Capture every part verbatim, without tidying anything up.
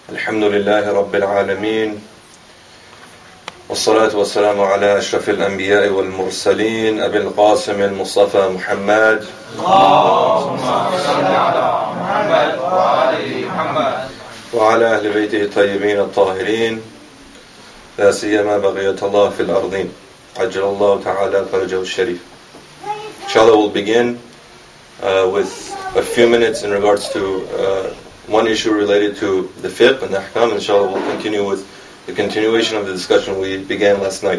الحمد لله رب العالمين والصلاة والسلام على أشرف الأنبياء والمرسلين أبي القاسم المصطفى محمد اللهم صل على محمد وعلى محمد وعلى أهل بيته الطيبين الطاهرين لا سيما بقية الله في الأرضين عجل الله تعالى فرجه الشريف. Inshallah, we'll begin uh, with a few minutes in regards to uh, one issue related to the fiqh and the ahkam. Inshallah, we'll continue with the continuation of the discussion we began last night.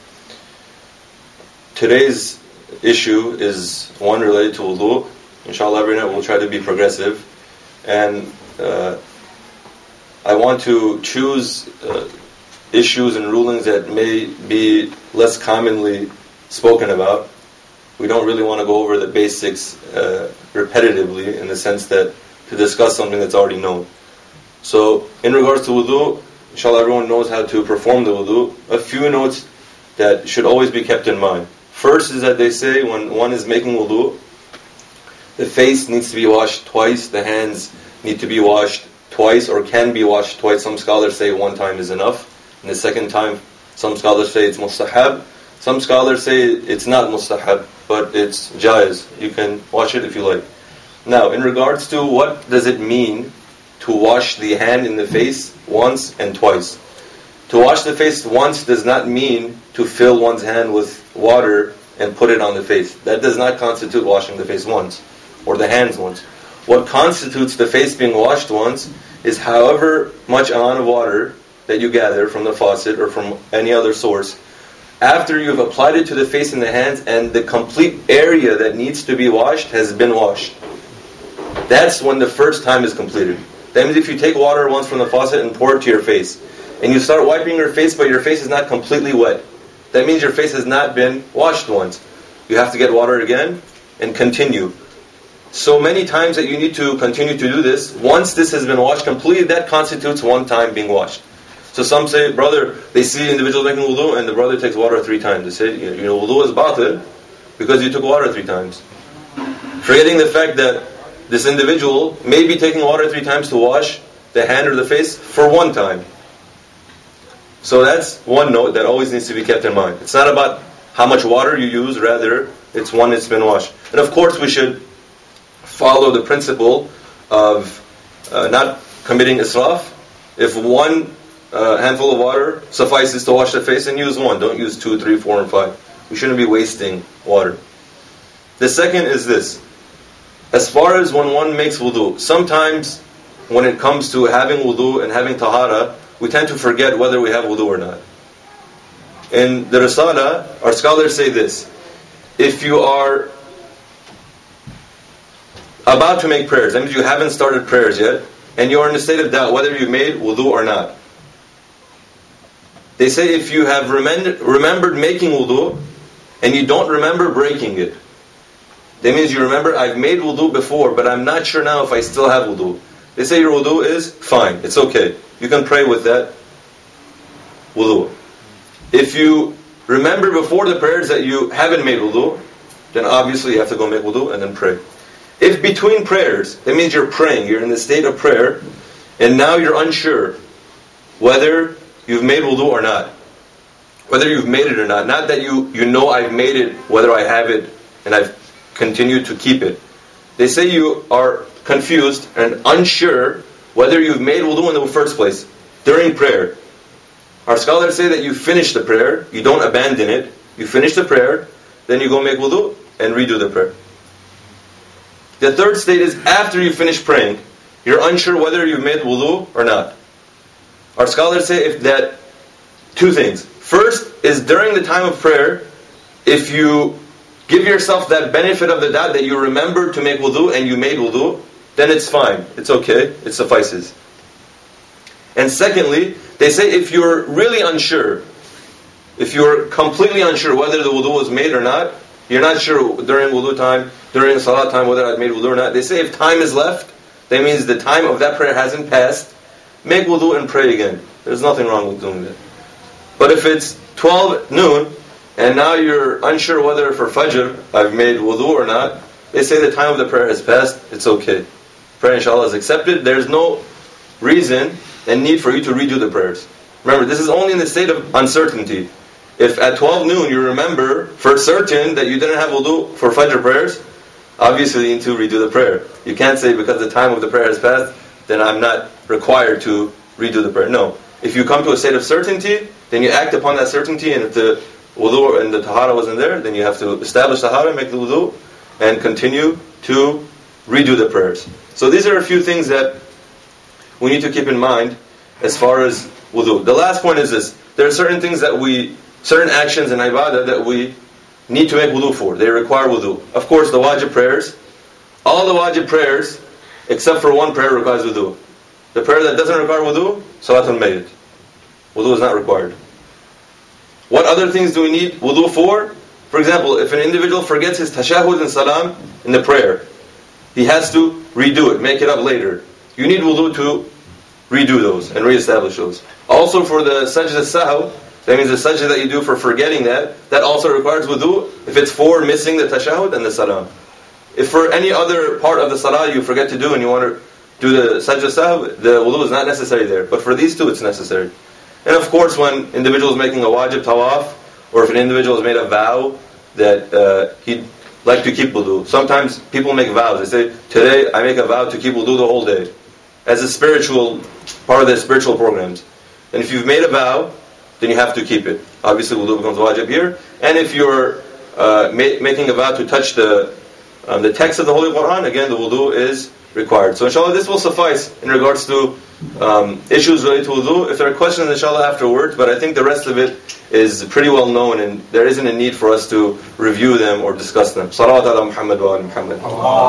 Today's issue is one related to wudu. Inshallah, every night we'll try to be progressive. And uh, I want to choose uh, issues and rulings that may be less commonly spoken about. We don't really want to go over the basics uh, repetitively, in the sense that to discuss something that's already known. So, in regards to wudu, inshallah everyone knows how to perform the wudu. A few notes that should always be kept in mind. First is that they say when one is making wudu, the face needs to be washed twice, the hands need to be washed twice, or can be washed twice. Some scholars say one time is enough, and the second time, some scholars say it's mustahab. Some scholars say it's not mustahab, but it's jaiz. You can wash it if you like. Now, in regards to what does it mean to wash the hand in the face once and twice? To wash the face once does not mean to fill one's hand with water and put it on the face. That does not constitute washing the face once, or the hands once. What constitutes the face being washed once is however much amount of water that you gather from the faucet or from any other source, after you've applied it to the face and the hands, and the complete area that needs to be washed has been washed. That's when the first time is completed. That means if you take water once from the faucet and pour it to your face, and you start wiping your face, but your face is not completely wet, that means your face has not been washed once. You have to get water again and continue. So many times that you need to continue to do this, once this has been washed completely, that constitutes one time being washed. So some say, brother, they see individuals making wudu and the brother takes water three times. They say, you know, wudu is batil because you took water three times. Forgetting the fact that this individual may be taking water three times to wash the hand or the face for one time. So that's one note that always needs to be kept in mind. It's not about how much water you use, rather it's one that's been washed. And of course we should follow the principle of uh, not committing israf. If one uh, handful of water suffices to wash the face, then use one. Don't use two, three, four, and five. We shouldn't be wasting water. The second is this. As far as when one makes wudu, sometimes when it comes to having wudu and having tahara, we tend to forget whether we have wudu or not. In the Risala, our scholars say this: if you are about to make prayers, that means you haven't started prayers yet, and you are in a state of doubt whether you made wudu or not. They say if you have remembered, remembered making wudu, and you don't remember breaking it, that means you remember, I've made wudu before, but I'm not sure now if I still have wudu. They say your wudu is fine, it's okay. You can pray with that wudu. If you remember before the prayers that you haven't made wudu, then obviously you have to go make wudu and then pray. If between prayers, that means you're praying, you're in the state of prayer, and now you're unsure whether you've made wudu or not. Whether you've made it or not. Not that you, you know I've made it, whether I have it, and I've continue to keep it. They say you are confused and unsure whether you've made wudu in the first place during prayer. Our scholars say that you finish the prayer, you don't abandon it, you finish the prayer, then you go make wudu and redo the prayer. The third state is after you finish praying, you're unsure whether you've made wudu or not. Our scholars say if that two things. First is during the time of prayer, if you give yourself that benefit of the doubt that you remember to make wudu and you made wudu, then it's fine. It's okay. It suffices. And secondly, they say if you're really unsure, if you're completely unsure whether the wudu was made or not, you're not sure during wudu time, during salat time, whether I've made wudu or not, they say if time is left, that means the time of that prayer hasn't passed, make wudu and pray again. There's nothing wrong with doing that. But if it's twelve noon, and now you're unsure whether for Fajr I've made wudu or not, they say the time of the prayer has passed, it's okay. Prayer inshallah is accepted. There's no reason and need for you to redo the prayers. Remember, this is only in the state of uncertainty. If at twelve noon you remember for certain that you didn't have wudu for Fajr prayers, obviously you need to redo the prayer. You can't say because the time of the prayer has passed, then I'm not required to redo the prayer. No. If you come to a state of certainty, then you act upon that certainty, and if the wudu and the tahara wasn't there, then you have to establish tahara, make the wudu, and continue to redo the prayers. So these are a few things that we need to keep in mind as far as wudu. The last point is this. There are certain things that we, certain actions in ibadah that we need to make wudu for. They require wudu. Of course, the wajib prayers, all the wajib prayers, except for one prayer requires wudu. The prayer that doesn't require wudu, salatul mayyit. Wudu is not required. What other things do we need wudu for? For example, if an individual forgets his tashahhud and salam in the prayer, he has to redo it, make it up later. You need wudu to redo those and re-establish those. Also for the sajda sahw, that means the sajda that you do for forgetting that, that also requires wudu if it's for missing the tashahhud and the salam. If for any other part of the salah you forget to do and you want to do the sajda sahw, the wudu is not necessary there. But for these two it's necessary. And of course when individual is making a wajib tawaf, or if an individual has made a vow that uh, he'd like to keep wudu. Sometimes people make vows. They say, today I make a vow to keep wudu the whole day. As a spiritual, part of their spiritual programs. And if you've made a vow, then you have to keep it. Obviously wudu becomes wajib here. And if you're uh, ma- making a vow to touch the um, the text of the Holy Quran, again the wudu is required. So inshallah this will suffice in regards to um, issues related to wudu. If there are questions, inshallah afterwards, but I think the rest of it is pretty well known and there isn't a need for us to review them or discuss them. Salawat ala Muhammad wa ala Muhammad.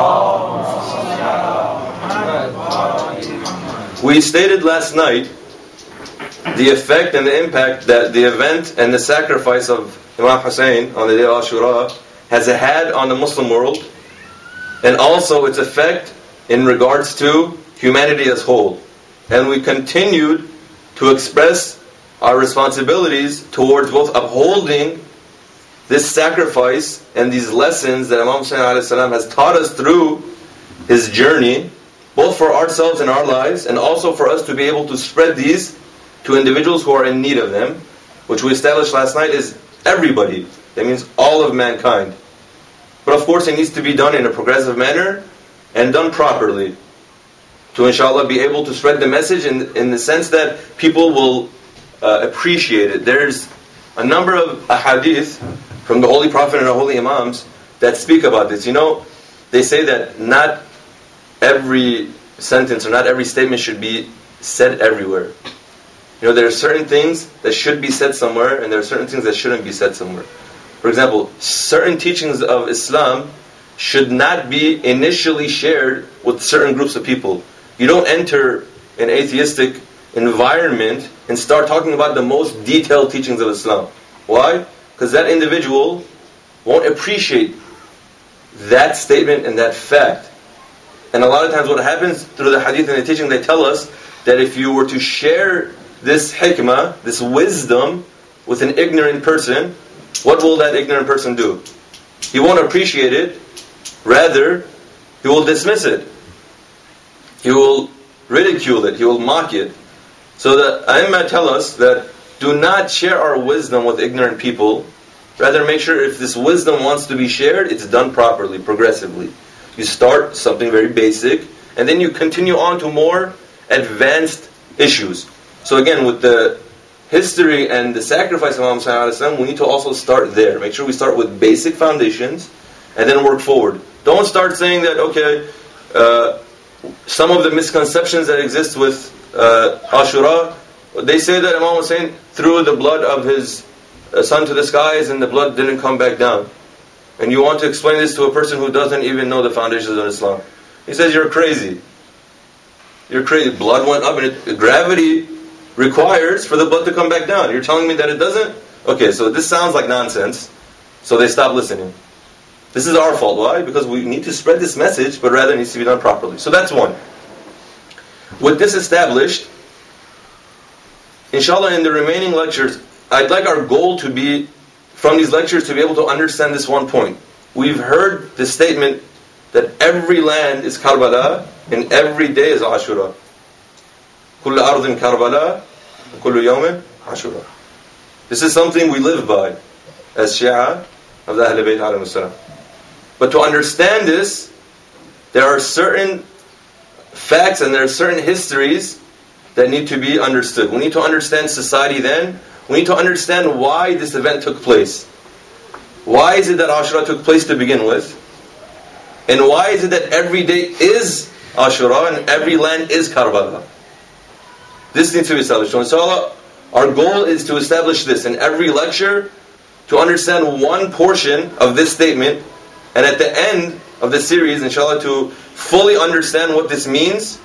We stated last night the effect and the impact that the event and the sacrifice of Imam Hussein on the day of Ashura has had on the Muslim world, and also its effect in regards to humanity as whole. And we continued to express our responsibilities towards both upholding this sacrifice and these lessons that Imam Hussein alayhi salam has taught us through his journey, both for ourselves and our lives, and also for us to be able to spread these to individuals who are in need of them, which we established last night is everybody. That means all of mankind. But of course it needs to be done in a progressive manner and done properly to inshallah be able to spread the message in, in the sense that people will uh, appreciate it. There's a number of ahadith from the Holy Prophet and the Holy Imams that speak about this. You know, they say that not every sentence or not every statement should be said everywhere. You know, there are certain things that should be said somewhere and there are certain things that shouldn't be said somewhere. For example, certain teachings of Islam should not be initially shared with certain groups of people. You don't enter an atheistic environment and start talking about the most detailed teachings of Islam. Why? Because that individual won't appreciate that statement and that fact. And a lot of times what happens through the hadith and the teaching, they tell us that if you were to share this hikmah, this wisdom, with an ignorant person, what will that ignorant person do? He won't appreciate it. Rather, he will dismiss it. He will ridicule it. He will mock it. So the A'immah tell us that do not share our wisdom with ignorant people. Rather, make sure if this wisdom wants to be shared, it's done properly, progressively. You start something very basic, and then you continue on to more advanced issues. So again, with the history and the sacrifice of Imam Hussein, we need to also start there. Make sure we start with basic foundations, and then work forward. Don't start saying that, okay, uh, some of the misconceptions that exist with uh, Ashura, they say that Imam Hussein threw the blood of his uh, son to the skies and the blood didn't come back down. And you want to explain this to a person who doesn't even know the foundations of Islam. He says, you're crazy. You're crazy. Blood went up and it, gravity requires for the blood to come back down. You're telling me that it doesn't? Okay, so this sounds like nonsense. So they stop listening. This is our fault. Why? Because we need to spread this message, but rather it needs to be done properly. So that's one. With this established, inshallah in the remaining lectures, I'd like our goal to be, from these lectures, to be able to understand this one point. We've heard the statement that every land is Karbala and every day is Ashura. كل أرض كربلاء وكل يوم عاشوراء. This is something we live by as Shia of the Ahl Bayt alayhi salam. But to understand this, there are certain facts and there are certain histories that need to be understood. We need to understand society then. We need to understand why this event took place. Why is it that Ashura took place to begin with? And why is it that every day is Ashura and every land is Karbala? This needs to be established. So inshallah, our goal is to establish this in every lecture, to understand one portion of this statement, and at the end of the series, inshallah, to fully understand what this means.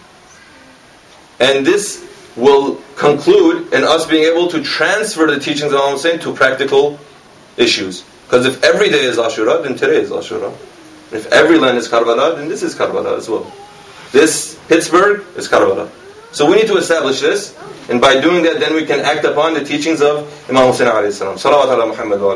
And this will conclude in us being able to transfer the teachings of Imam Hussein to practical issues. Because if every day is Ashura, then today is Ashura. And if every land is Karbala, then this is Karbala as well. This Pittsburgh is Karbala. So we need to establish this, and by doing that, then we can act upon the teachings of Imam Hussein alayhi salam. Salawat ala Muhammad wa ala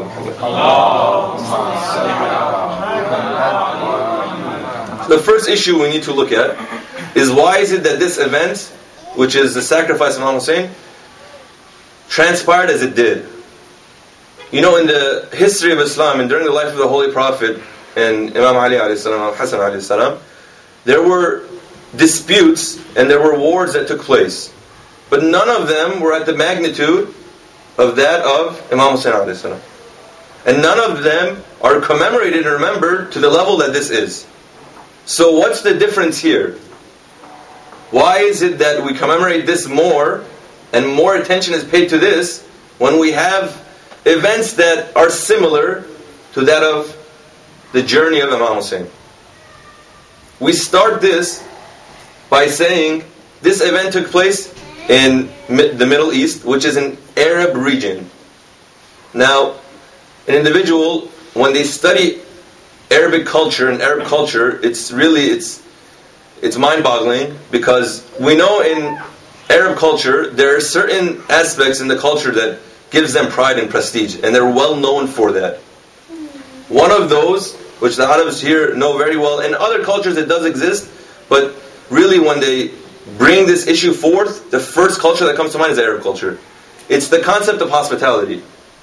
Muhammad. The first issue we need to look at is why is it that this event, which is the sacrifice of Imam Hussein, transpired as it did. You know, in the history of Islam and during the life of the Holy Prophet and Imam Ali alayhi salam, Imam Hassan alayhi salam, there were disputes and there were wars that took place. But none of them were at the magnitude of that of Imam Hussein alayhi salam. And none of them are commemorated and remembered to the level that this is. So what's the difference here? Why is it that we commemorate this more and more attention is paid to this when we have events that are similar to that of the journey of Imam Hussein? We start this by saying this event took place in the Middle East, which is an Arab region. Now, an individual, when they study Arabic culture and Arab culture, it's really, it's it's mind-boggling, because we know in Arab culture, there are certain aspects in the culture that gives them pride and prestige, and they're well known for that. One of those, which the Arabs here know very well, in other cultures it does exist, but really when they bring this issue forth, the first culture that comes to mind is Arab culture. It's the concept of hospitality.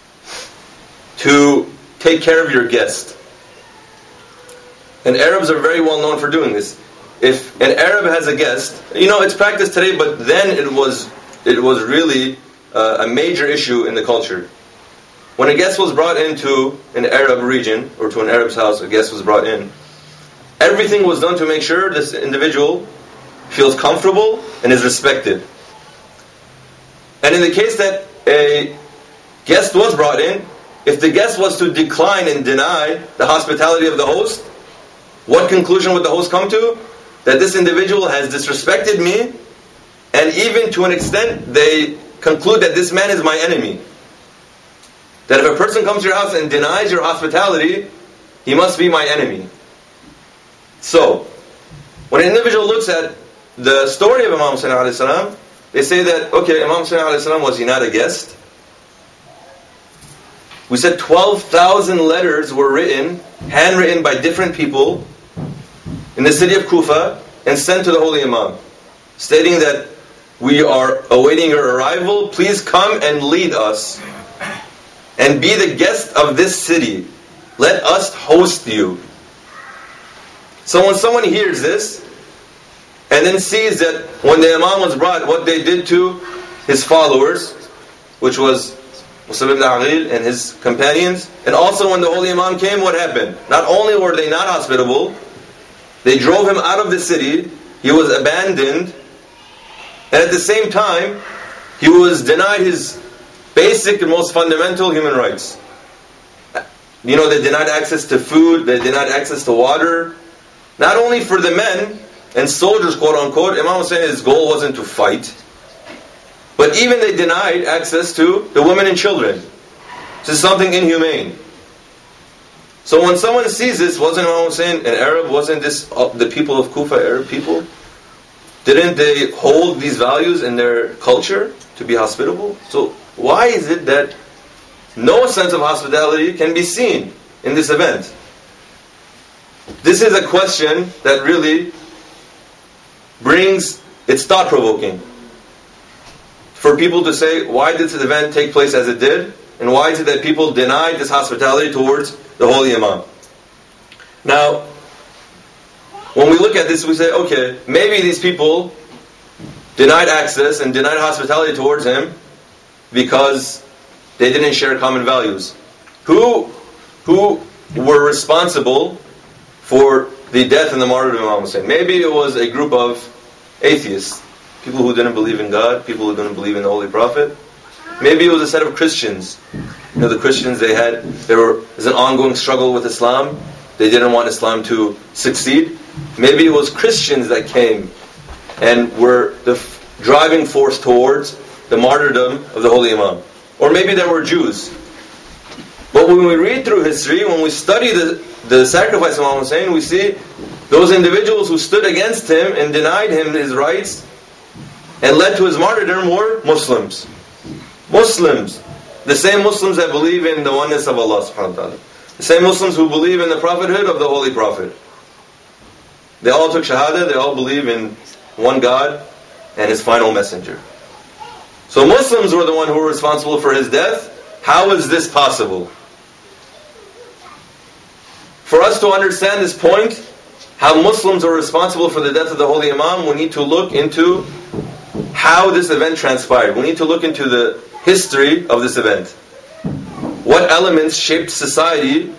To take care of your guest. And Arabs are very well known for doing this. If an Arab has a guest, you know, it's practiced today, but then it was it was really uh, a major issue in the culture. When a guest was brought into an Arab region, or to an Arab's house, a guest was brought in, everything was done to make sure this individual feels comfortable and is respected. And in the case that a guest was brought in, if the guest was to decline and deny the hospitality of the host, what conclusion would the host come to? That this individual has disrespected me, and even to an extent, they conclude that this man is my enemy. That if a person comes to your house and denies your hospitality, he must be my enemy. So, when an individual looks at the story of Imam Hussein alayhi salam, they say that, okay, Imam Hussein alayhi salam, was he not a guest? We said twelve thousand letters were written, handwritten by different people, in the city of Kufa, and sent to the Holy Imam, stating that we are awaiting your arrival, please come and lead us, and be the guest of this city. Let us host you. So when someone hears this, and then sees that when the Imam was brought, what they did to his followers, which was Musab ibn Aqil and his companions, and also when the Holy Imam came, what happened? Not only were they not hospitable, they drove him out of the city, he was abandoned, and at the same time, he was denied his basic and most fundamental human rights. You know, they denied access to food, they denied access to water. Not only for the men and soldiers, quote unquote, Imam Hussein's goal wasn't to fight, but even they denied access to the women and children. This is something inhumane. So when someone sees this, wasn't Imam Hussein an Arab? Wasn't this uh, the people of Kufa Arab people? Didn't they hold these values in their culture to be hospitable? So why is it that no sense of hospitality can be seen in this event? This is a question that really brings, it's thought-provoking. for people to say, why did this event take place as it did? And why is it that people denied this hospitality towards the Holy Imam? Now, when we look at this, we say, okay, maybe these people denied access and denied hospitality towards him because they didn't share common values. Who, who were responsible for the death and the martyrdom of Imam Hussein? Maybe it was a group of atheists, people who didn't believe in God, people who didn't believe in the Holy Prophet. Maybe it was a set of Christians. You know, the Christians, they had, there were, there's an ongoing struggle with Islam. They didn't want Islam to succeed. Maybe it was Christians that came and were the f- driving force towards the martyrdom of the Holy Imam. Or maybe there were Jews. But when we read through history, when we study the, the sacrifice of Imam Hussein, we see those individuals who stood against him and denied him his rights and led to his martyrdom were Muslims. Muslims. The same Muslims that believe in the oneness of Allah subhanahu wa ta'ala. The same Muslims who believe in the prophethood of the Holy Prophet. They all took Shahada, they all believe in one God and His final messenger. So Muslims were the one who were responsible for his death. How is this possible? For us to understand this point, how Muslims are responsible for the death of the Holy Imam, we need to look into how this event transpired. We need to look into the history of this event. What elements shaped society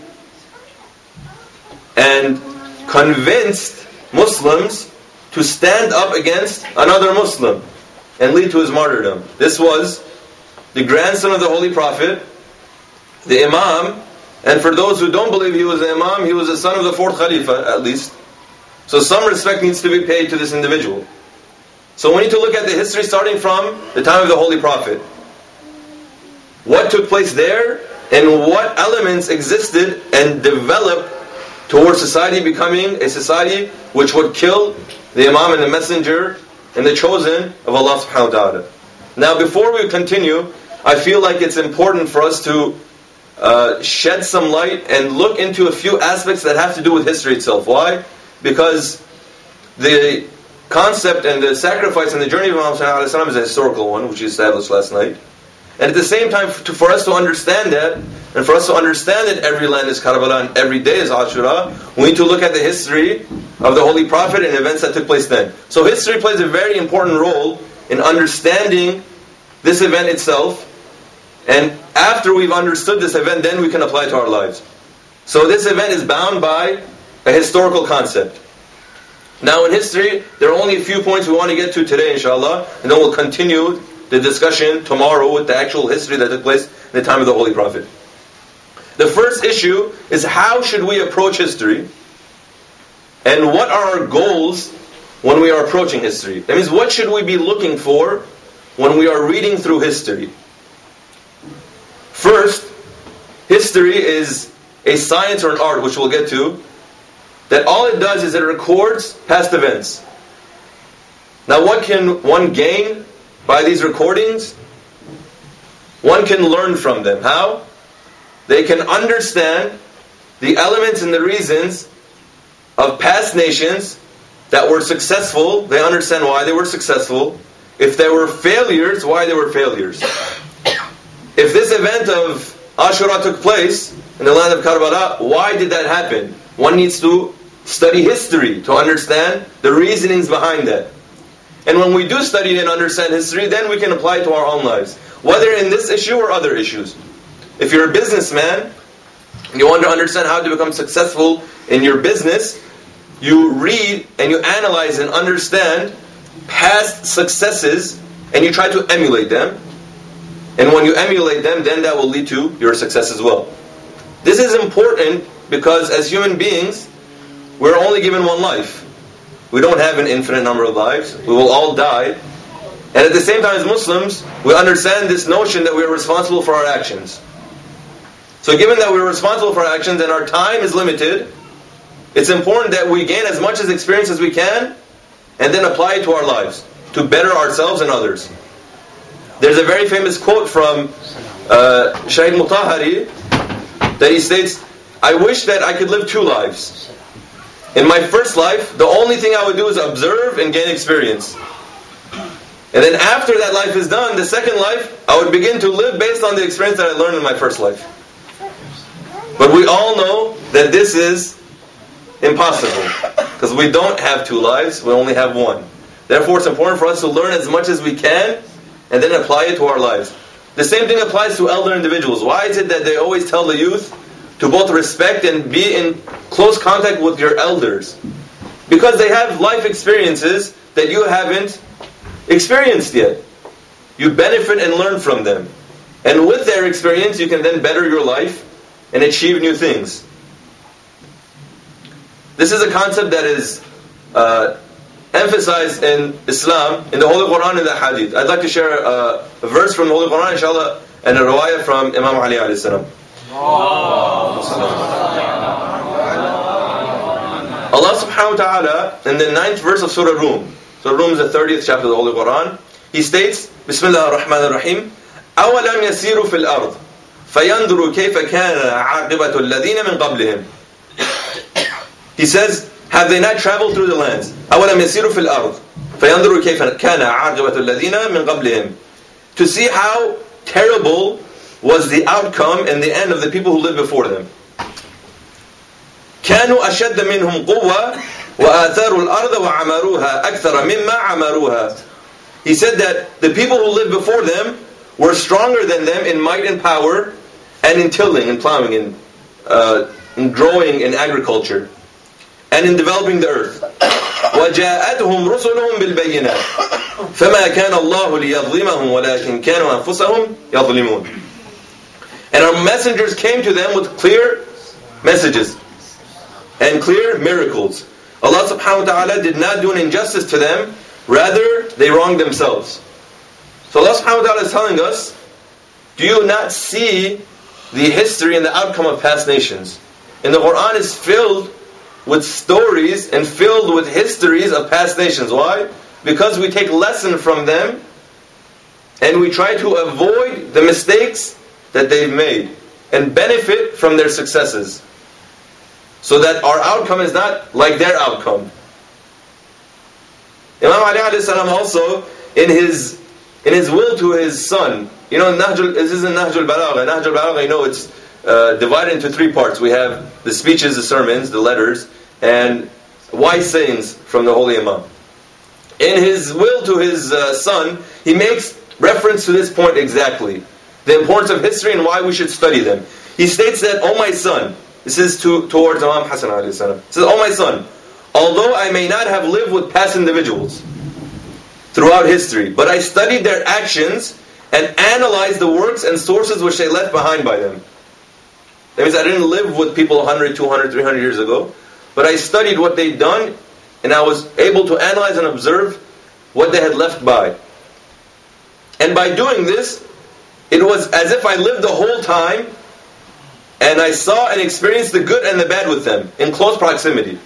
and convinced Muslims to stand up against another Muslim and lead to his martyrdom. This was the grandson of the Holy Prophet, the Imam, and for those who don't believe he was the Imam, he was the son of the fourth Khalifa at least. So some respect needs to be paid to this individual. So we need to look at the history starting from the time of the Holy Prophet. What took place there and what elements existed and developed towards society becoming a society which would kill the Imam and the Messenger and the chosen of Allah subhanahu wa ta'ala. Now before we continue, I feel like it's important for us to uh, shed some light and look into a few aspects that have to do with history itself. Why? Because the concept and the sacrifice and the journey of Imam Hussein is a historical one, which we established last night. And at the same time, to, for us to understand that, and for us to understand that every land is Karbala and every day is Ashura, we need to look at the history of the Holy Prophet and events that took place then. So history plays a very important role in understanding this event itself. And after we've understood this event, then we can apply it to our lives. So this event is bound by a historical concept. Now in history, there are only a few points we want to get to today, inshallah, and then we'll continue the discussion tomorrow with the actual history that took place in the time of the Holy Prophet. The first issue is how should we approach history, and what are our goals when we are approaching history? That means, what should we be looking for when we are reading through history? First, history is a science or an art, which we'll get to, that all it does is it records past events. Now what can one gain by these recordings? One can learn from them. How? They can understand the elements and the reasons of past nations that were successful. They understand why they were successful. If there were failures, why they were failures. If this event of Ashura took place in the land of Karbala, why did that happen? One needs to study history to understand the reasonings behind that. And when we do study and understand history, then we can apply it to our own lives, whether in this issue or other issues. If you're a businessman and you want to understand how to become successful in your business, you read and you analyze and understand past successes and you try to emulate them. And when you emulate them, then that will lead to your success as well. This is important because as human beings, we're only given one life. We don't have an infinite number of lives. We will all die. And at the same time as Muslims, we understand this notion that we are responsible for our actions. So given that we're responsible for our actions and our time is limited, it's important that we gain as much as experience as we can and then apply it to our lives to better ourselves and others. There's a very famous quote from uh, Shahid Mutahari that he states, I wish that I could live two lives. In my first life, the only thing I would do is observe and gain experience. And then after that life is done, the second life, I would begin to live based on the experience that I learned in my first life. But we all know that this is impossible, because we don't have two lives, we only have one. Therefore, it's important for us to learn as much as we can and then apply it to our lives. The same thing applies to elder individuals. Why is it that they always tell the youth to both respect and be in close contact with your elders? Because they have life experiences that you haven't experienced yet. You benefit and learn from them. And with their experience, you can then better your life and achieve new things. This is a concept that is uh, emphasized in Islam, in the Holy Quran and the Hadith. I'd like to share a, a verse from the Holy Quran, inshallah, and a riwayah from Imam Ali alayhi salam. Allah subhanahu wa ta'ala, in the ninth verse of Surah Rum, Surah Rum is the thirtieth chapter of the Holy Quran, He states, Bismillah ar-Rahman ar-Rahim, أَوَلَمْ يَسِيرُوا فِي الْأَرْضِ فَيَنْظُرُوا كَيْفَ كَانَ عَاقِبَةُ الَّذِينَ مِنْ قَبْلِهِمْ. He says, have they not traveled through the lands? أَوَلَمْ يَسِيرُوا فِي الْأَرْضِ فَيَنْظُرُوا كَيْفَ كَانَ عَاقِبَةُ الَّذِينَ مِنْ قَبْلِهِمْ. To see how terrible was the outcome and the end of the people who lived before them. كَانُوا أَشَدَّ مِنْهُمْ قُوَّةً وَآثَارُوا الْأَرْضَ وَعَمَرُوهَا أَكْثَرَ مِمَّا عَمَرُوهَا. He said that the people who lived before them were stronger than them in might and power, and in tilling and plowing and uh, in growing in agriculture, and in developing the earth. وَجَاءَتْهُمْ رُسُلُهُمْ بِالْبَيِّنَاتِ فَمَا كَانَ اللَّهُ لِيَظْلِمَهُمْ وَلَكِنْ كَانُوا أَنفُسَهُمْ يَظْلِمُونَ. And our messengers came to them with clear messages and clear miracles. Allah subhanahu wa ta'ala did not do an injustice to them, rather they wronged themselves. So Allah subhanahu wa ta'ala is telling us, do you not see the history and the outcome of past nations? And the Quran is filled with stories and filled with histories of past nations. Why? Because we take lesson from them and we try to avoid the mistakes that they've made and benefit from their successes, so that our outcome is not like their outcome. Imam Ali alayhi salam also, in his in his will to his son, you know, Nahjul, this is in Nahjul Balagha. Nahjul Balagha, you know, it's uh, divided into three parts. We have the speeches, the sermons, the letters, and wise sayings from the Holy Imam. In his will to his uh, son, he makes reference to this point exactly. The importance of history and why we should study them. He states that, "O my son," this is to, towards Imam Hassan alayhi salam. He says, "O my son, although I may not have lived with past individuals throughout history, but I studied their actions and analyzed the works and sources which they left behind by them." That means I didn't live with people one hundred, two hundred, three hundred years ago, but I studied what they'd done, and I was able to analyze and observe what they had left by. And by doing this, it was as if I lived the whole time, and I saw and experienced the good and the bad with them, in close proximity.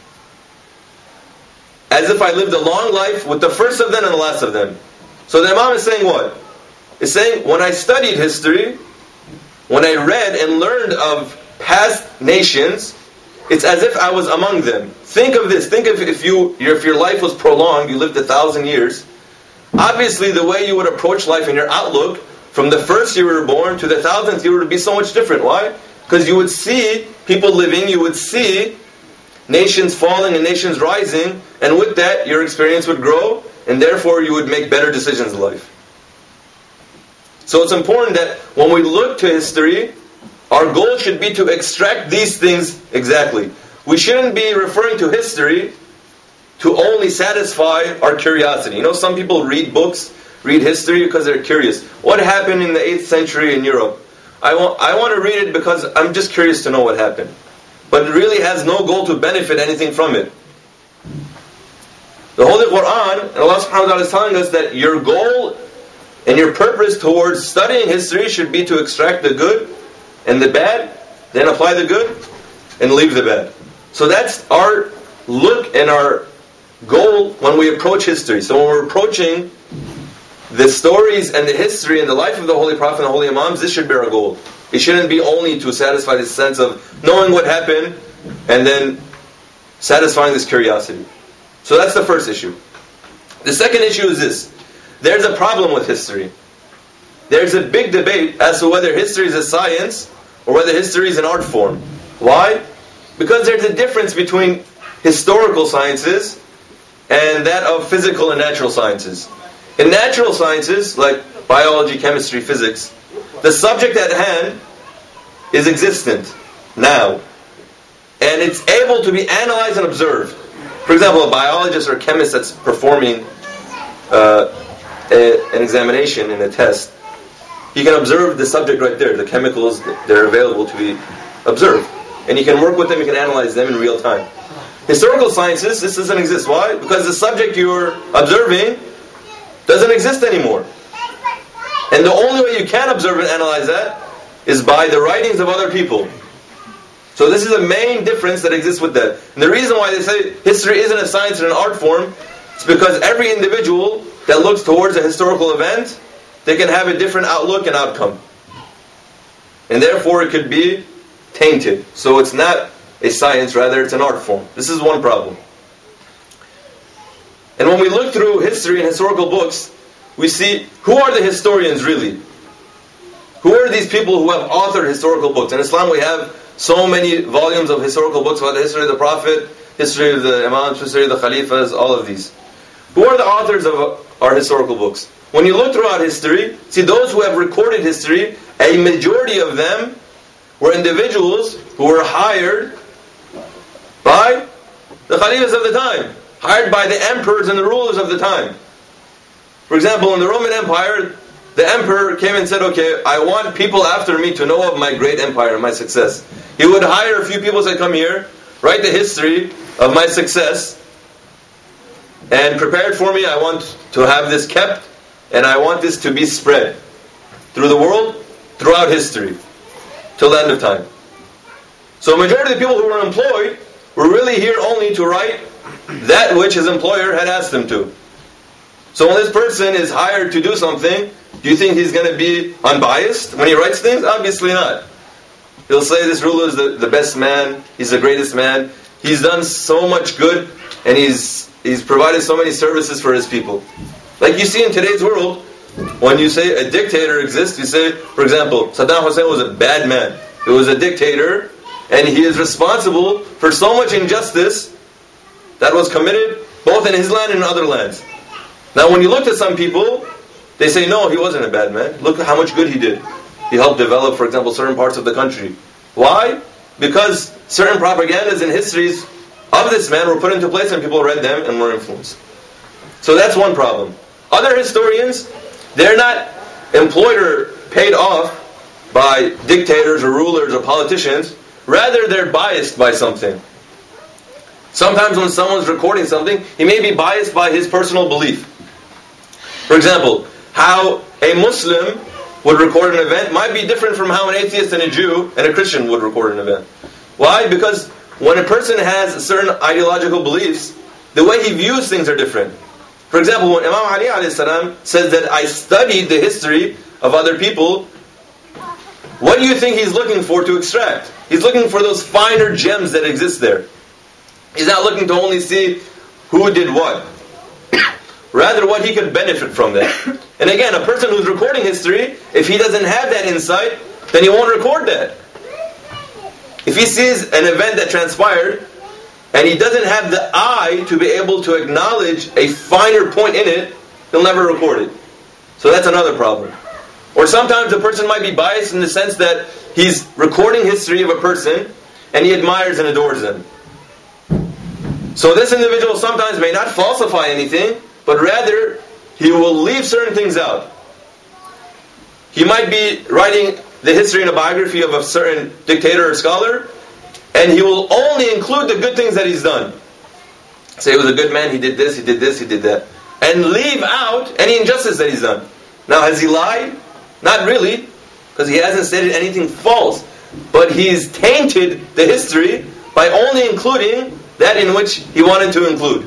As if I lived a long life with the first of them and the last of them. So the Imam is saying what? He's saying, when I studied history, when I read and learned of past nations, it's as if I was among them. Think of this. Think of if you if your life was prolonged, you lived a thousand years. Obviously, the way you would approach life and your outlook, from the first year you were born to the thousandth year, would be so much different. Why? Because you would see people living, you would see nations falling and nations rising, and with that, your experience would grow, and therefore you would make better decisions in life. So it's important that when we look to history, our goal should be to extract these things exactly. We shouldn't be referring to history to only satisfy our curiosity. You know, some people read books, read history because they're curious. What happened in the eighth century in Europe? I want, I want to read it because I'm just curious to know what happened. But it really has no goal to benefit anything from it. The Holy Quran, and Allah subhanahu wa ta'ala is telling us that your goal and your purpose towards studying history should be to extract the good and the bad, then apply the good and leave the bad. So that's our look and our goal when we approach history. So when we're approaching the stories and the history and the life of the Holy Prophet and the Holy Imams, this should be our goal. It shouldn't be only to satisfy this sense of knowing what happened and then satisfying this curiosity. So that's the first issue. The second issue is this, there's a problem with history. There's a big debate as to whether history is a science or whether history is an art form. Why? Because there's a difference between historical sciences and that of physical and natural sciences. In natural sciences, like biology, chemistry, physics, the subject at hand is existent now. And it's able to be analyzed and observed. For example, a biologist or a chemist that's performing uh, a, an examination in a test, he can observe the subject right there, the chemicals that are available to be observed. And you can work with them, you can analyze them in real time. Historical sciences, this doesn't exist. Why? Because the subject you're observing doesn't exist anymore. And the only way you can observe and analyze that is by the writings of other people. So this is a main difference that exists with that. And the reason why they say history isn't a science and an art form is because every individual that looks towards a historical event, they can have a different outlook and outcome. And therefore it could be tainted. So it's not a science, rather it's an art form. This is one problem. And when we look through history and historical books, we see, who are the historians really? Who are these people who have authored historical books? In Islam we have so many volumes of historical books about the history of the Prophet, history of the Imams, history of the Khalifas, all of these. Who are the authors of our historical books? When you look throughout history, see those who have recorded history, a majority of them were individuals who were hired by the Khalifas of the time, hired by the emperors and the rulers of the time. For example, in the Roman Empire, the emperor came and said, okay, I want people after me to know of my great empire, my success. He would hire a few people, say, come here, write the history of my success, and prepare it for me. I want to have this kept, and I want this to be spread through the world, throughout history, till the end of time. So a majority of the people who were employed were really here only to write that which his employer had asked them to. So when this person is hired to do something, do you think he's going to be unbiased when he writes things? Obviously not. He'll say this ruler is the, the best man, he's the greatest man, he's done so much good, and he's he's provided so many services for his people. Like you see in today's world, when you say a dictator exists, you say, for example, Saddam Hussein was a bad man. He was a dictator, and he is responsible for so much injustice that was committed both in his land and in other lands. Now when you look at some people, they say, no, he wasn't a bad man. Look at how much good he did. He helped develop, for example, certain parts of the country. Why? Because certain propagandas and histories of this man were put into place and people read them and were influenced. So that's one problem. Other historians, they're not employed or paid off by dictators or rulers or politicians. Rather, they're biased by something. Sometimes when someone's recording something, he may be biased by his personal belief. For example, how a Muslim would record an event might be different from how an atheist and a Jew and a Christian would record an event. Why? Because when a person has certain ideological beliefs, the way he views things are different. For example, when Imam Ali alayhi salam says that I studied the history of other people, what do you think he's looking for to extract? He's looking for those finer gems that exist there. He's not looking to only see who did what. Rather, what he could benefit from that. And again, a person who's recording history, if he doesn't have that insight, then he won't record that. If he sees an event that transpired, and he doesn't have the eye to be able to acknowledge a finer point in it, he'll never record it. So that's another problem. Or sometimes the person might be biased in the sense that he's recording history of a person, and he admires and adores them. So this individual sometimes may not falsify anything, but rather, he will leave certain things out. He might be writing the history and a biography of a certain dictator or scholar, and he will only include the good things that he's done. Say he was a good man, he did this, he did this, he did that. And leave out any injustice that he's done. Now, has he lied? Not really, because he hasn't stated anything false. But he's tainted the history by only including that in which he wanted to include.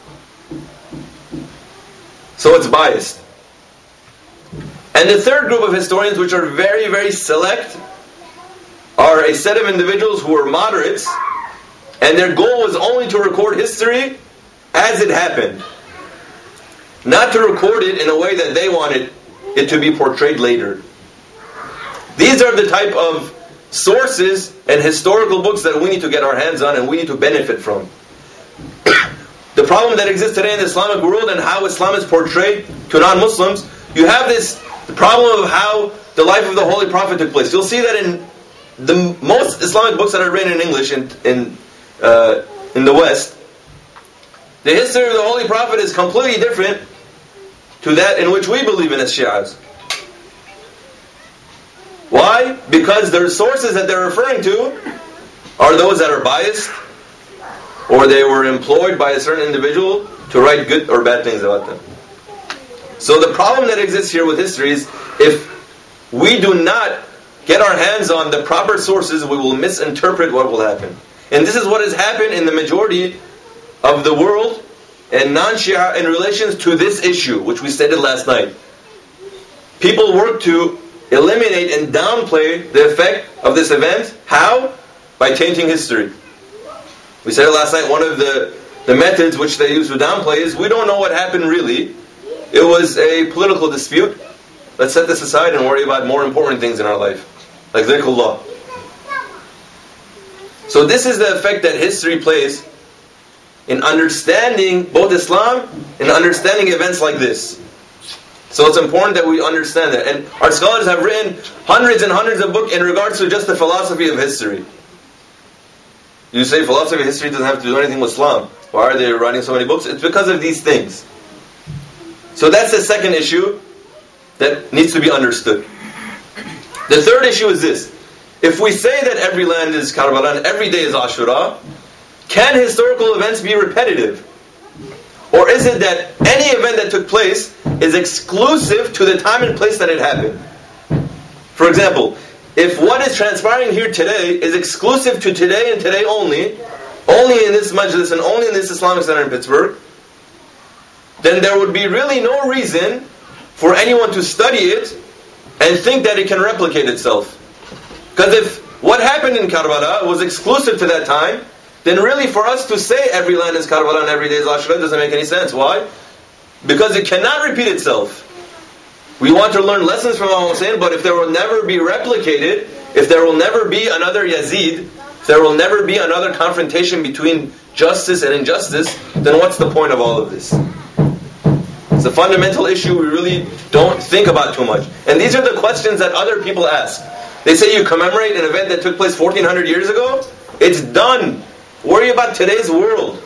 So it's biased. And the third group of historians, which are very, very select, are a set of individuals who are moderates, and their goal was only to record history as it happened. not to record it in a way that they wanted it to be portrayed later. These are the type of sources and historical books that we need to get our hands on and we need to benefit from. The problem that exists today in the Islamic world and how Islam is portrayed to non-Muslims, you have this the problem of how the life of the Holy Prophet took place. You'll see that in the most Islamic books that are written in English in in, uh, in the West, the history of the Holy Prophet is completely different to that in which we believe in as Shi'as. Why? Because their sources that they're referring to are those that are biased, or they were employed by a certain individual to write good or bad things about them. So the problem that exists here with history is, if we do not get our hands on the proper sources, we will misinterpret what will happen. And this is what has happened in the majority of the world and non-Shia in relations to this issue, which we stated last night. People work to eliminate and downplay the effect of this event. How? By tainting history. We said it last night, one of the, the methods which they use to downplay is, we don't know what happened really. It was a political dispute. Let's set this aside and worry about more important things in our life, like dhikrullah. So this is the effect that history plays in understanding both Islam and understanding events like this. So it's important that we understand that. And our scholars have written hundreds and hundreds of books in regards to just the philosophy of history. You say philosophy of history doesn't have to do anything with Islam. Why are they writing so many books? It's because of these things. So that's the second issue that needs to be understood. The third issue is this. If we say that every land is Karbala and every day is Ashura, can historical events be repetitive? Or is it that any event that took place is exclusive to the time and place that it happened? For example, if what is transpiring here today is exclusive to today and today only, only in this majlis and only in this Islamic Center in Pittsburgh, then there would be really no reason for anyone to study it and think that it can replicate itself. Because if what happened in Karbala was exclusive to that time, then really for us to say every land is Karbala and every day is Ashura doesn't make any sense. Why? Because it cannot repeat itself. We want to learn lessons from Imam Hussein, but if there will never be replicated, if there will never be another Yazid, if there will never be another confrontation between justice and injustice, then what's the point of all of this? It's a fundamental issue we really don't think about too much. And these are the questions that other people ask. They say, you commemorate an event that took place fourteen hundred years ago? It's done. Worry about today's world.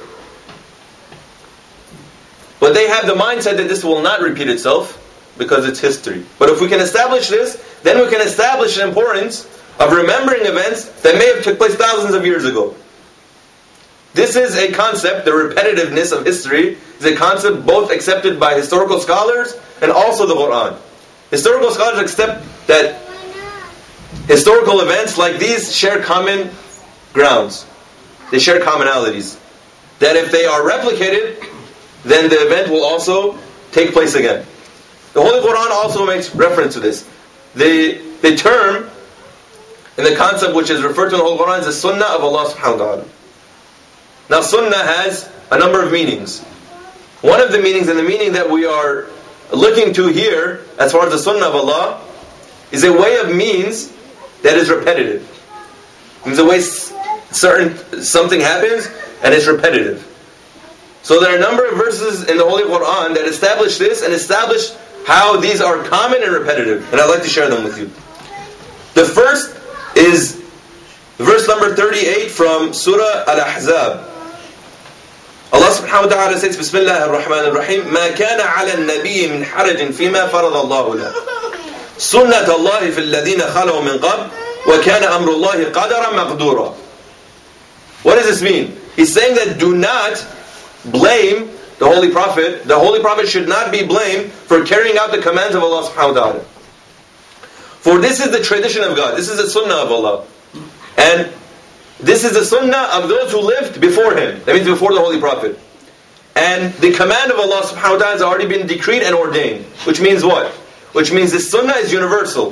But they have the mindset that this will not repeat itself because it's history. But if we can establish this, then we can establish the importance of remembering events that may have took place thousands of years ago. This is a concept, the repetitiveness of history, is a concept both accepted by historical scholars and also the Quran. Historical scholars accept that historical events like these share common grounds. They share commonalities. That if they are replicated, then the event will also take place again. The Holy Quran also makes reference to this. The, the term and the concept which is referred to in the Holy Quran is the Sunnah of Allah subhanahu wa ta'ala. Now Sunnah has a number of meanings. One of the meanings, and the meaning that we are looking to here, as far as the Sunnah of Allah, is a way of means that is repetitive. It means a way certain something happens and it's repetitive. So there are a number of verses in the Holy Quran that establish this and establish how these are common and repetitive. And I'd like to share them with you. The first is verse number thirty-eight from Surah Al-Ahzab. Allah subhanahu wa ta'ala says, Bismillah ar-Rahman ar-Rahim, مَا كَانَ عَلَى النَّبِيِّ مِنْ حَرَجٍ فِيمَا فَرَضَ اللَّهُ لَهُ سُنَّةَ اللَّهِ فِي الَّذِينَ خَلَوْا مِنْ قَبْلِ وَكَانَ أَمْرُ اللَّهِ قَدَرًا مَقْدُورًا. What does this mean? He's saying that do not blame the Holy Prophet. The Holy Prophet should not be blamed for carrying out the commands of Allah subhanahu wa ta'ala. For this is the tradition of God. This is the sunnah of Allah. And this is the sunnah of those who lived before Him. That means before the Holy Prophet. And the command of Allah subhanahu wa ta'ala has already been decreed and ordained. Which means what? Which means the sunnah is universal.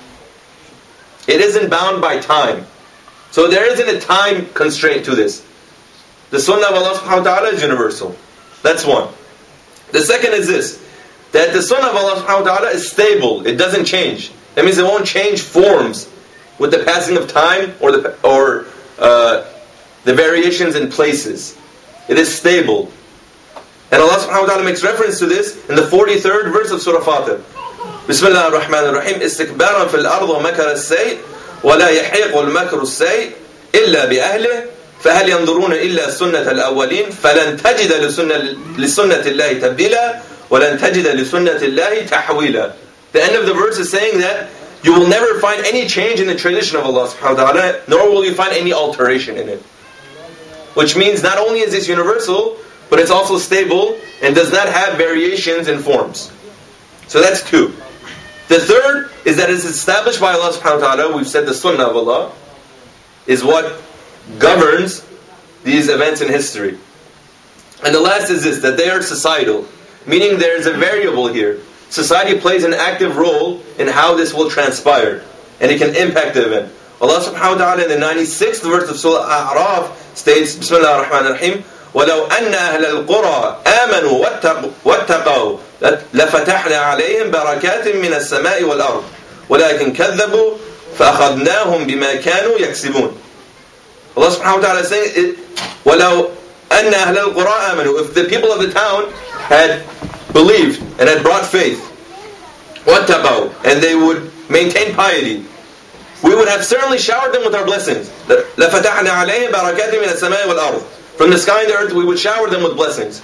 It isn't bound by time. So there isn't a time constraint to this. The sunnah of Allah subhanahu wa ta'ala is universal. That's one. The second is this, that the Sunnah of Allah subhanahu wa ta'ala is stable. It doesn't change. That means it won't change forms with the passing of time or the or uh, the variations in places. It is stable. And Allah subhanahu wa ta'ala makes reference to this in the forty-third verse of Surah Fatir. Bismillah ar-Rahman ar-Rahim. Istikbaran fil ard wa makar as-sayy wa la yahiq al-makr as-sayy illa bi ahlihi فهل ينظرون إلا سنة الأولين فلن تجد لسنة الله تبديلا ولن تجد لسنة الله تحويلا. The end of the verse is saying that you will never find any change in the tradition of Allah subhanahu wa ta'ala, nor will you find any alteration in it. Which means not only is this universal, but it's also stable and does not have variations in forms. So that's two. The third is that it's established by Allah subhanahu wa ta'ala. We've said the Sunnah of Allah is what governs these events in history. And the last is this, that they are societal, meaning there is a variable here. Society plays an active role in how this will transpire, and it can impact the event. Allah subhanahu wa ta'ala in the ninety-sixth verse of Surah A'raf states, Bismillah ar-Rahman ar-Rahim, وَلَوْ أَنَّ أَهْلَ الْقُرَىٰ آمَنُوا وَاتَّقَوْا لَفَتَحْنَا عَلَيْهِمْ بَرَكَاتٍ مِّنَ السَّمَاءِ وَالْأَرْضِ وَلَكِنْ كَذَّبُوا فَأَخَذْنَاهُمْ بِمَا كَانُوا يَكْسِبُونَ. Allah subhanahu wa ta'ala is saying, وَلَوْ أَنَّ أَهْلَ الْقُرَىٰ آمَنُوا. If the people of the town had believed and had brought faith, وَاتَّقَوْا, and they would maintain piety, we would have certainly showered them with our blessings. لَفَتَحْنَا عَلَيْهِمْ بَرَكَاتٍ مِّنَ السَّمَاءِ وَالْأَرْضِ. From the sky and the earth we would shower them with blessings.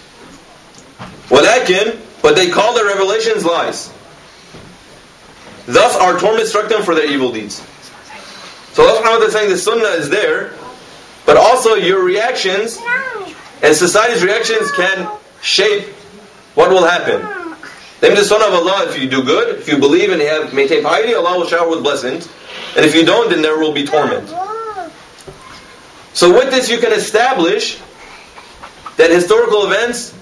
وَلَكِنْ, but they call their revelations lies. Thus our torment struck them for their evil deeds. So Allah subhanahu wa ta'ala is saying the sunnah is there, but also your reactions and society's reactions can shape what will happen. Then the sunnah of Allah, if you do good, if you believe and you have maintain piety, Allah will shower with blessings. And if you don't, then there will be torment. So with this you can establish that historical events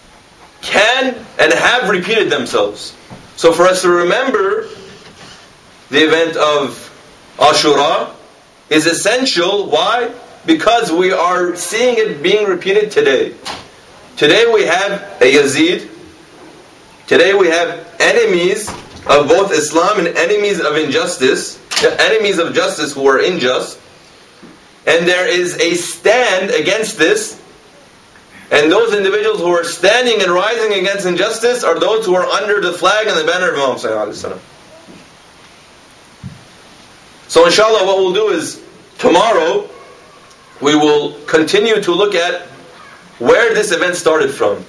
can and have repeated themselves. So for us to remember the event of Ashura is essential. Why? Because we are seeing it being repeated today. Today we have a Yazid. Today we have enemies of both Islam and enemies of injustice. Enemies of justice who are unjust. And there is a stand against this. And those individuals who are standing and rising against injustice are those who are under the flag and the banner of Muhammad sallallahu alaihi wasallam. So inshallah what we'll do is, tomorrow, we will continue to look at where this event started from.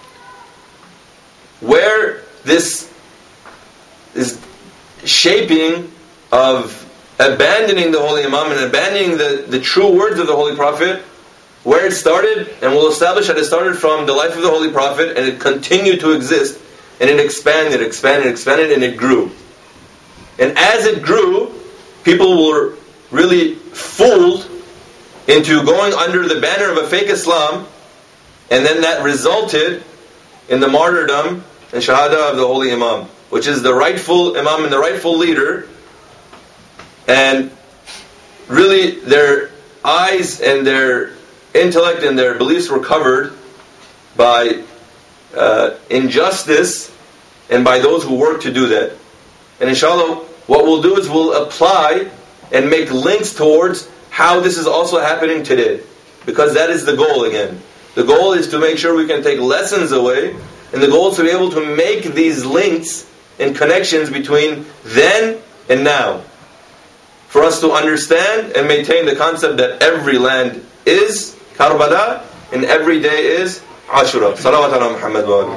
Where this is shaping of abandoning the Holy Imam and abandoning the, the true words of the Holy Prophet, where it started, and we'll establish that it started from the life of the Holy Prophet and it continued to exist, and it expanded, expanded, expanded, and it grew. And as it grew, people were really fooled into going under the banner of a fake Islam, and then that resulted in the martyrdom and shahada of the Holy Imam, which is the rightful Imam and the rightful leader. And really their eyes and their intellect and their beliefs were covered by uh, injustice and by those who work to do that. And inshallah, what we'll do is we'll apply and make links towards how this is also happening today. Because that is the goal again. The goal is to make sure we can take lessons away, and the goal is to be able to make these links and connections between then and now. For us to understand and maintain the concept that every land is Karbala and every day is Ashura. Salawat ala Muhammad wa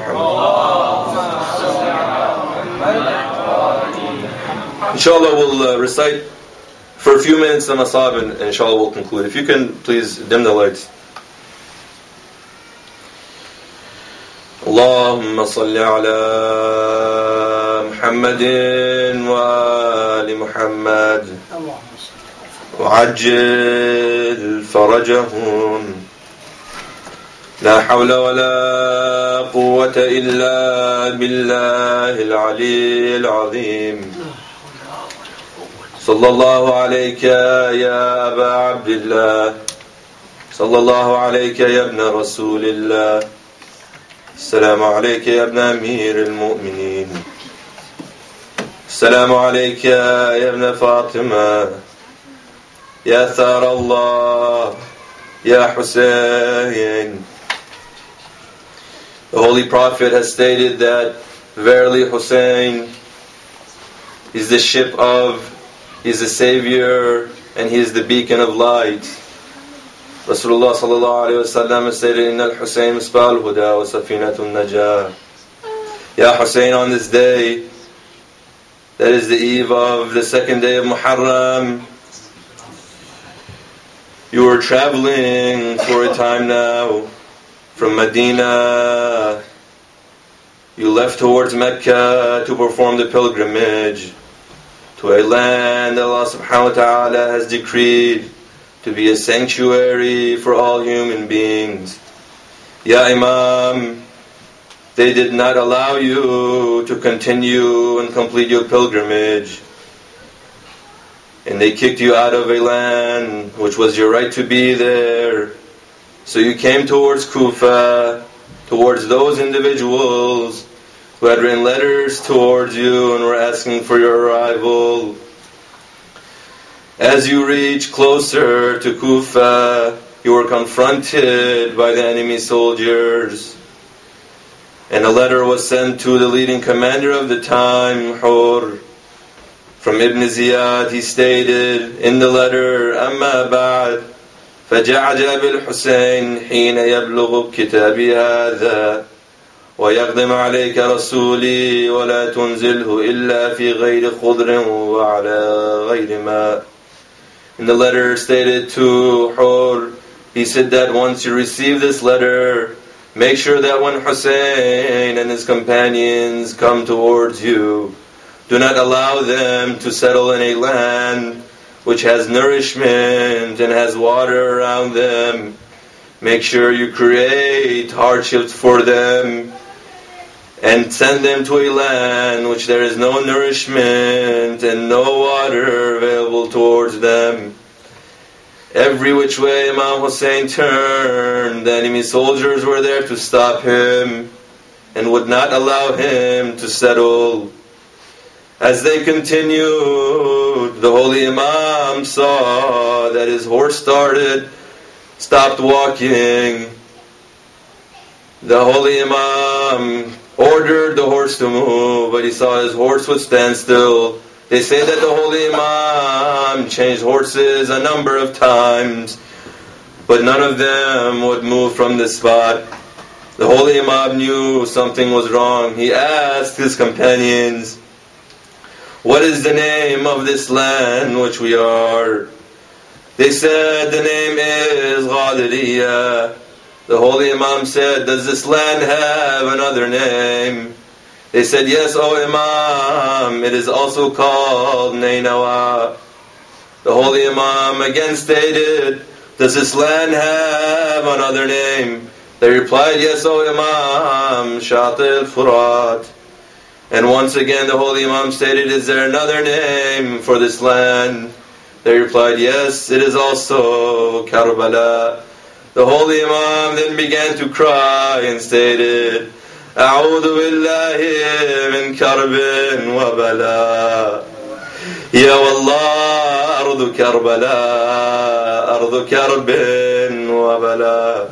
Muhammad. Inshallah we'll uh, recite for a few minutes the masab, and inshallah we'll conclude. If you can please dim the lights. اللهم صل على محمد وآل محمد وعجل فرجهم لا حول ولا قوة إلا بالله العلي العظيم صلى الله عليك يا أبا عبد الله صلى الله عليك يا ابن رسول الله السلام عليك يا ابن أمير المؤمنين السلام عليك يا ابن فاطمة يا ثار الله يا حسين. The Holy Prophet has stated that verily Hussein is the ship of, he's the savior, and he is the beacon of light. Rasulullah sallallahu alayhi wa sallam has stated, إِنَّ الْحُسَيْنِ مِصْبَاحُ الْهُدَى وَسَفِينَةُ النَّجَاةِ. Ya Hussein, on this day, that is the eve of the second day of Muharram, you were traveling for a time now from Medina. You left towards Mecca to perform the pilgrimage to a land Allah subhanahu wa ta'ala has decreed to be a sanctuary for all human beings. Ya Imam, they did not allow you to continue and complete your pilgrimage. And they kicked you out of a land which was your right to be there. So you came towards Kufa, towards those individuals who had written letters towards you and were asking for your arrival. As you reached closer to Kufa, you were confronted by the enemy soldiers. And a letter was sent to the leading commander of the time, Hur. From Ibn Ziyad, he stated in the letter, أما بعد فجعجل بالحسين حين يبلغ كتابي هذا ويقدم عليك رسولي ولا تنزله إلا في غير خضر وعلى غير ماء. In the letter stated to Hur, he said that once you receive this letter, make sure that when Hussein and his companions come towards you, do not allow them to settle in a land which has nourishment and has water around them. Make sure you create hardships for them and send them to a land which there is no nourishment and no water available towards them. Every which way Imam Hussein turned, the enemy soldiers were there to stop him and would not allow him to settle. As they continued, the Holy Imam saw that his horse started, stopped walking. The Holy Imam ordered the horse to move, but he saw his horse would stand still. They say that the Holy Imam changed horses a number of times, but none of them would move from the spot. The Holy Imam knew something was wrong. He asked his companions, what is the name of this land which we are? They said the name is Ghadiriyah. The Holy Imam said, does this land have another name? They said, yes, O Imam, it is also called Nainawa. The Holy Imam again stated, does this land have another name? They replied, yes, O Imam, Shat al-Furat. And once again the Holy Imam stated, is there another name for this land? They replied, yes, it is also Karbala. The Holy Imam then began to cry and stated, أعوذ بالله من كرب وبلاء يا والله أرض كربلاء أرض كرب وبلاء.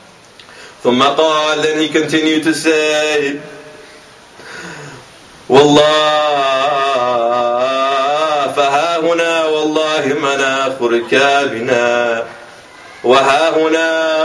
ثم قال, then he continued to say, والله فها هنا والله مناخ ركابنا وها هنا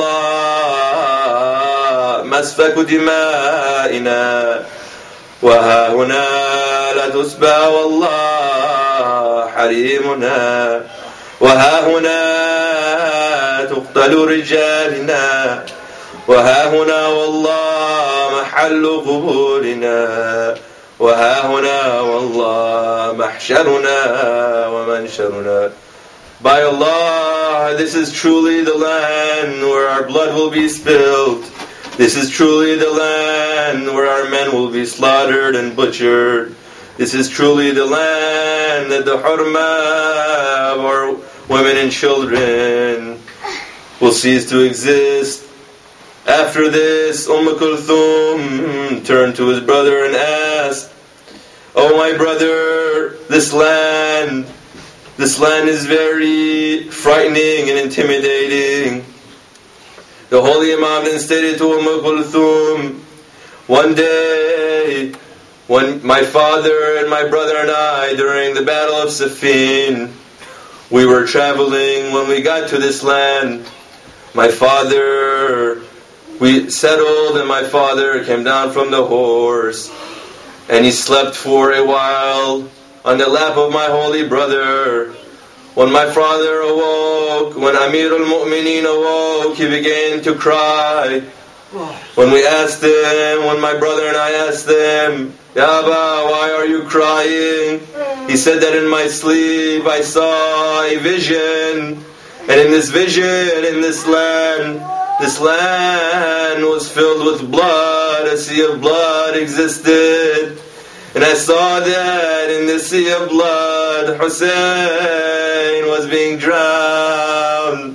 والله مسفك دمائنا وها هنا لا تسبى والله حريمنا وها هنا تقتل رجالنا وها هنا والله محل قبورنا وها هنا والله محشرنا ومنشرنا. By Allah, this is truly the land where our blood will be spilled. This is truly the land where our men will be slaughtered and butchered. This is truly the land that the hurma of our women and children will cease to exist. After this, Umm Kulthum turned to his brother and asked, "Oh my brother, this land, this land is very frightening and intimidating." The Holy Imam then stated to Umm Kulthum, "One day, when my father and my brother and I, during the Battle of Siffin, we were traveling. When we got to this land, my father, we settled and my father came down from the horse and he slept for a while on the lap of my holy brother. When my father awoke, when Amir al-Mu'mineen awoke, he began to cry. When we asked him, when my brother and I asked him, 'Ya Aba, why are you crying?' He said that in my sleep I saw a vision, and in this vision, in this land, this land was filled with blood, a sea of blood existed. And I saw that in the sea of blood, Hussein was being drowned.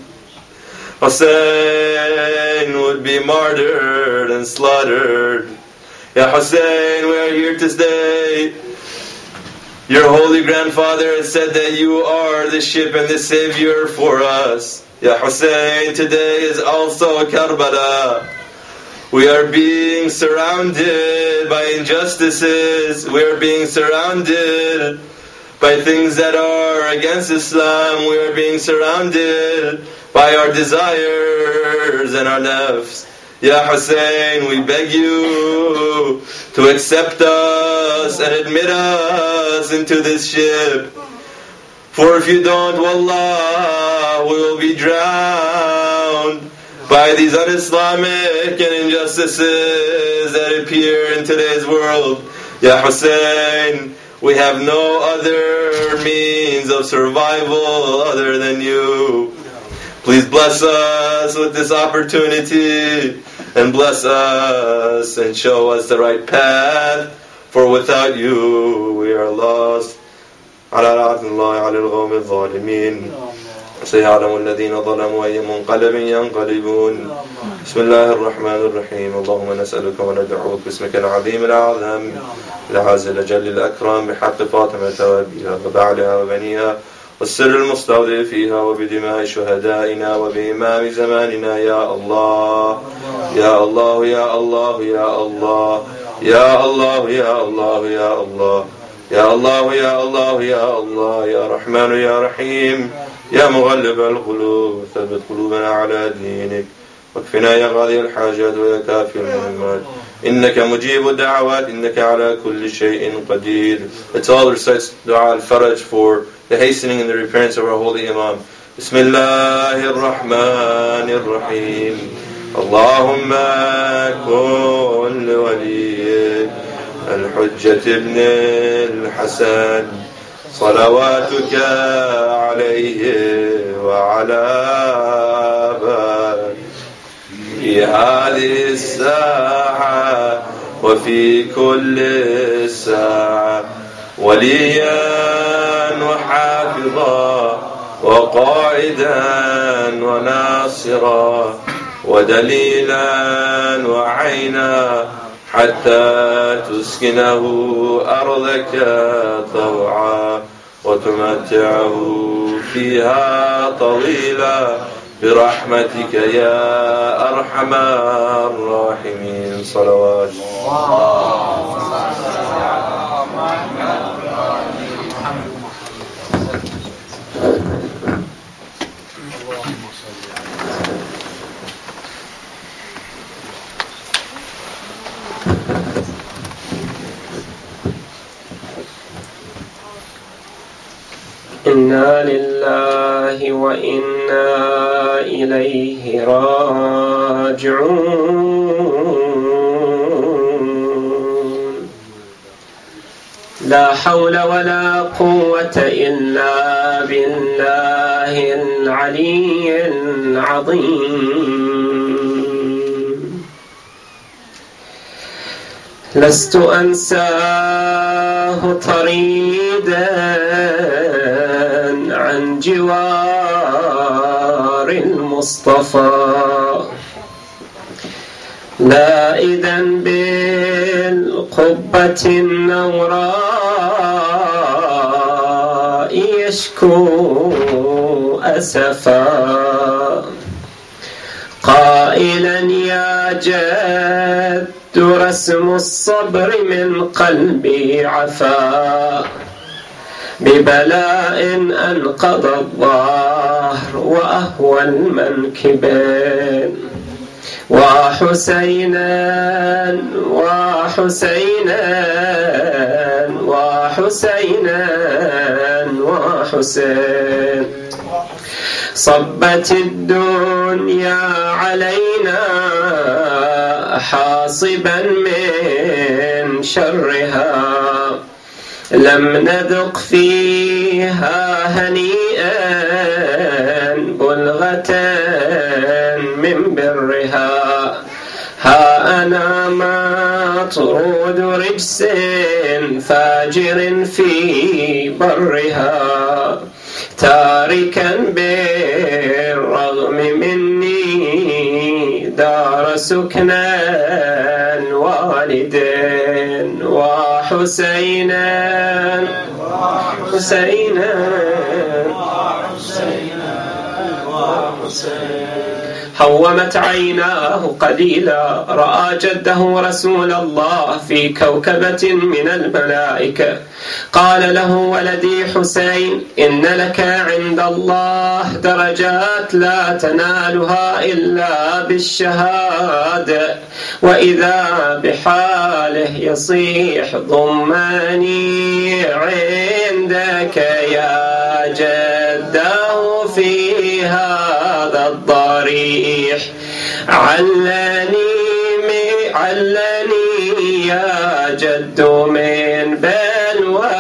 Hussein would be martyred and slaughtered. Ya Hussein, we are here to say, your holy grandfather has said that you are the ship and the savior for us. Ya Hussein, today is also Karbala. We are being surrounded by injustices. We are being surrounded by things that are against Islam. We are being surrounded by our desires and our nafs. Ya Hussein, we beg you to accept us and admit us into this ship. For if you don't, wallah, we will be drowned by these un-Islamic and injustices that appear in today's world. Ya Hussein, we have no other means of survival other than you. Please bless us with this opportunity and bless us and show us the right path, for without you we are lost. على رحمة الله على القوم الظالمين سيعلم الذين ظلموا أي منقلب ينقلبون. بسم الله الرحمن الرحيم. اللهم نسألك وندعوك باسمك العظيم الأعظم العز الجل الأكرم بحق فاطمة وأبيها وبعلها وبنيها والسر المستودع فيها وبدماء شهدائنا وبإمام زماننا. يا الله يا الله يا الله يا الله يا الله يا الله يا الله يا الله يا الله يا الله يا رحمن يا رحيم يا مغلب القلوب ثبت قلوبنا على دينك واكفنا يا قاضي الحاجات ويا كافي المهمات إنك مجيب الدعوات إنك على كل شيء قدير. Let's all recite dua al-faraj for the hastening and the repentance of our holy Imam. بسم الله الرحمن الرحيم. اللهم كن لوليك الحجة ابن الحسن صلواتك عليه وعلى آبائه في هذه الساعة وفي كل ساعة وليا وحافظا وقائدا وناصرا ودليلا وعينا حتى تسكنه أرضك طوعا وتمتعه فيها طويلا برحمتك يا أرحم الراحمين. صلوات إنا لله وإنا إليه راجعون. لا حول ولا قوة إلا بالله العلي العظيم. لست أنساه طريدا عن جوار المصطفى لائدا بالقبة النوراء يشكو أسفا قائلا يا جد رسم الصبر من قلبي عفا ببلاء أنقض الظهر وأهوى المنكبين وحسينا وحسينا وحسينا وحسين صبت الدنيا علينا حاصبا من شرها لم نذق فيها هنيئا بلغة من برها ها أنا مطرود رجس فاجر في برها تاركا بالرغم مني دار سكنان والدين وحسينا حسينا هومت عيناه قليلا رأى جده رسول الله في كوكبة من الملائكة قال له ولدي حسين إن لك عند الله درجات لا تنالها إلا بالشهادة وإذا بحاله يصيح ضماني عندك يا جده في هذا الضريح علني علني يا جد من بلوى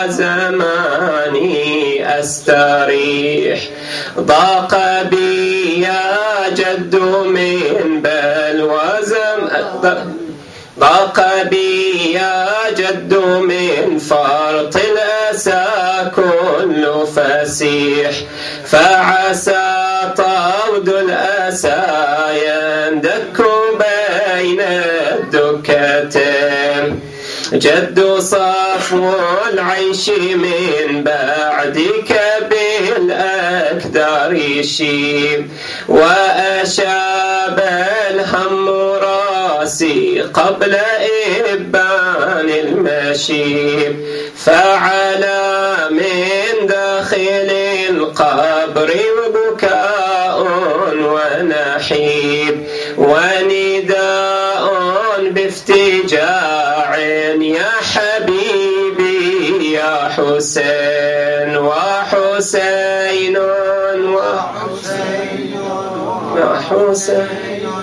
زماني أستريح ضاق بي يا جد من بلوى زماني ضاق بي يا جد من فرط الأسى كل فسيح فعسى طرد الأسى يندك بين الدكتين جد صفو العيش من بعدك بالأكدار يشيب وأشاب الهم راسي قبل إبان المشيب فعلى من داخل القبر وبكاء ونحيب ونداء بافتجاع يا حبيبي يا حسين وحسين وحسين وحسين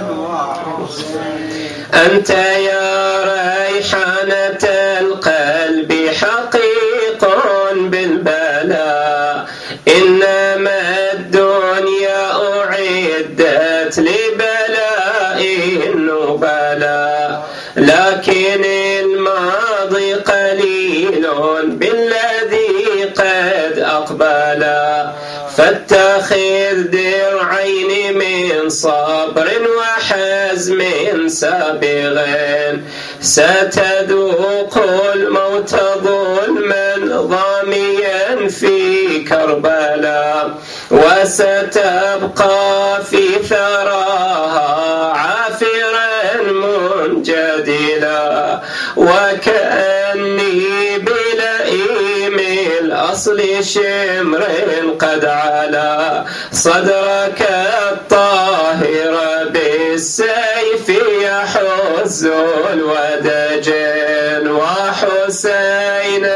أنت يا ريحانة القلب حقيق بالبلاء إنما الدنيا أعدت لبلاء النبلاء لكن الماضي قليل بالذي قد أقبلا فاتخذ درعين من صبر وحزم سابغ ستذوق الموت ظلما ضاميا في كربلاء وستبقى في ثراها عافرا منجدلا وكأني بلئيم الأصل شمر قد علا صدرك الطاهر بالسيف يحز الودجين وحسينا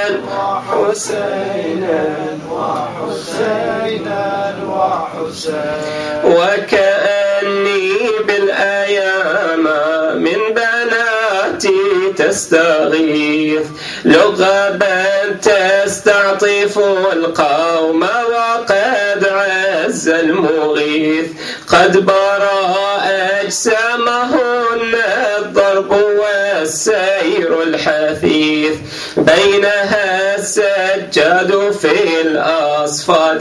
وحسينا وحسينا وحسينا وكأني بالأيام من بناتي تستغيث لغبا تستعطف القوم وقد عز المغيث قد برا أجسامهن الضرب والسير الحثيث بينها السجاد في الأصفاد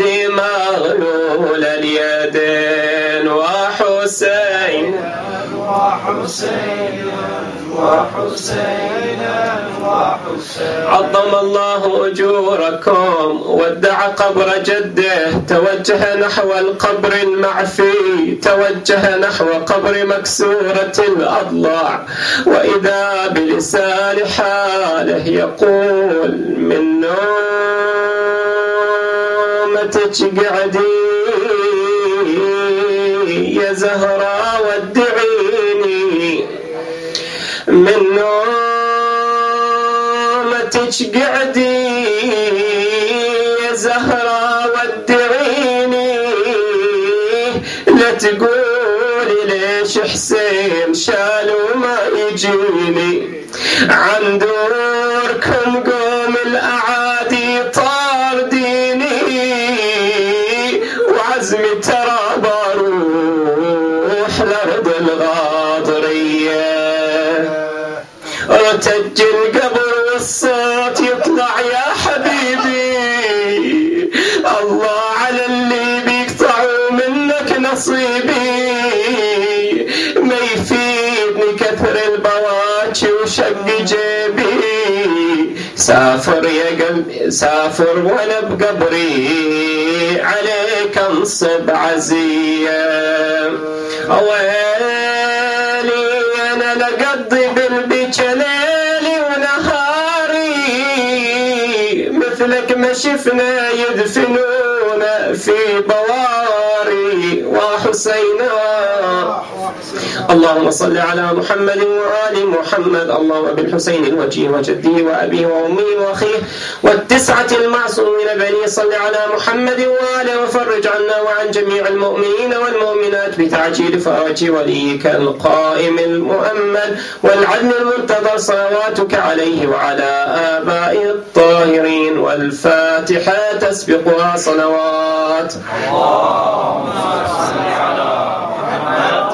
مغلول اليدين وحسين وحسين وحسينا وحسينا وحسينا. عظم الله أجوركم. ودع قبر جده، توجه نحو القبر المعفي، توجه نحو قبر مكسورة الأضلاع، وإذا بلسان حاله يقول من نومتك قعدي يا زهراء ودعيني، من نومتك قعدي يا زهراء ودعيني، لا تقولي ليش حسين شال وما يجيني، عن دوركم قوم الأعادي طارديني، وعزمي ترى بروح لأرض الغاضرية، ارتج القبر والصوت يطلع يا حبيبي، الله على اللي بيقطعوا منك نصيبي، ما يفيدني كثر البواكي وشق جيبي، سافر يا قلبي سافر وانا بقبري، عليك انصب عزية، ويلي انا لقضي بالبكا ليلي ونهاري، مثلك ما شفنا يدفنونا في بواري وحسينا. اللهم صل على محمد وآل محمد. اللهم بالحسين الوجيه وجده وأبيه وأمه وأخيه والتسعة المعصومين بني، صل على محمد وآله وفرج عنا وعن جميع المؤمنين والمؤمنات بتعجيل فرج وليك القائم المؤمل والعدل المنتظر، صلواتك عليه وعلى آبائه الطاهرين. والفاتحة تسبقها صلوات. اللهم صل على محمد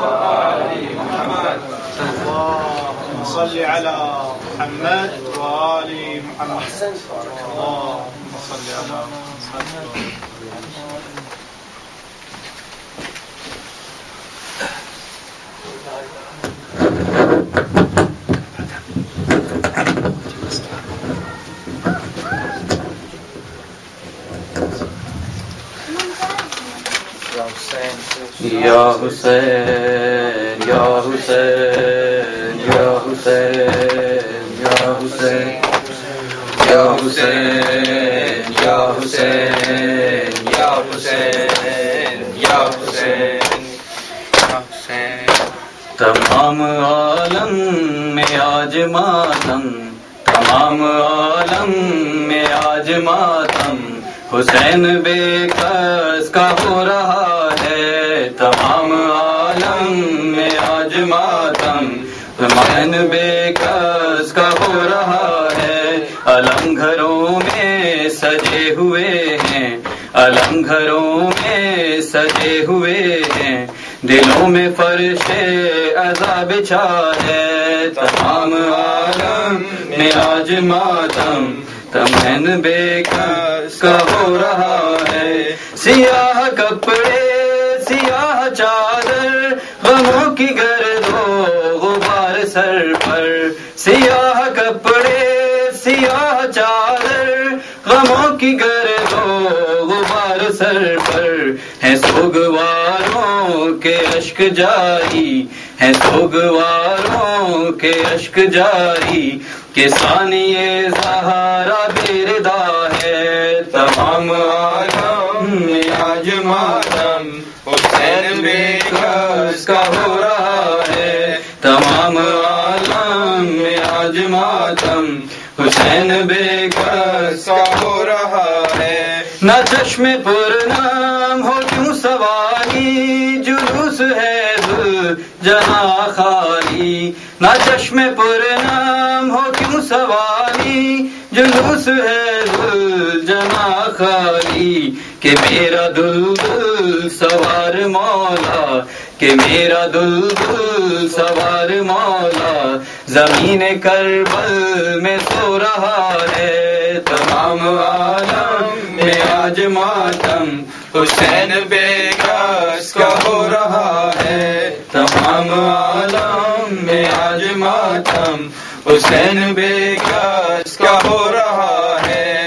صل على محمد وآل محمد. اللهم صل على محمد. Ya Hussein, Ya Hussein, Ya Hussein, Ya Hussein, Ya Hussein, Ya Hussein, Ya Hussein, Ya Hussein, Ya Hussein. तमाम आलम में आज मातम, तमाम आलम में आज मातम, हुसैन बेकस का हो रहा है, तमाम आलम में आज मातम, हुसैन बेकस का हो रहा है। अलम घरों में सजे हुए हैं, अलम घरों में सजे हुए हैं, दिलों में फर्शे अज़ा बिछा है, तमाम आलम में आज मातम, तमन बेकस का हो रहा है। सियाह कपड़े सियाह चादर, गमों की गर्दो गुबार सर पर, सियाह कपड़े सियाह चादर, गमों की गर्दो गुबार सर पर, है सोगवारों के अश्क जारी, है सोगवारों के अश्क जारी, के सानिए ज़हरा बेरिदा है, तमाम आलम में आज मातम, हुसैन बेकस का हो रहा है, तमाम आलम में आज मातम, हुसैन बेकस का हो रहा है। न चश्मे पुरनाम हो क्यों सवारी, जुलूस है जना खाली, न चश्मे पुरनाम हो क्यों सवारी, जुलूस है जना खाली, के मेरा दुल्दुल सवार मौला, के मेरा दुल्दुल सवार मौला, ज़मीन करबल में सो रहा है, तमाम आलम में आज मातम, हुसैन बेकस का हो रहा है, तमाम आलम Hussein beka